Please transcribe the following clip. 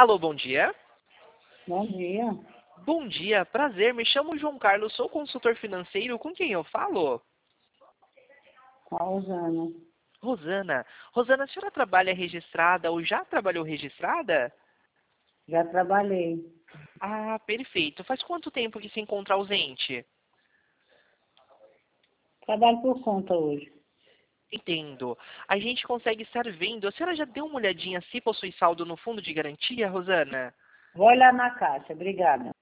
Alô, bom dia. Bom dia. Bom dia, prazer. Me chamo João Carlos, sou consultor financeiro. Com quem eu falo? Com a Rosana. Rosana. Rosana, a senhora trabalha registrada ou já trabalhou registrada? Já trabalhei. Ah, perfeito. Faz quanto tempo que se encontra ausente? Trabalho por conta hoje. Entendo. A gente consegue estar vendo. A senhora já deu uma olhadinha se possui saldo no fundo de garantia, Rosana? Vou olhar na caixa. Obrigada.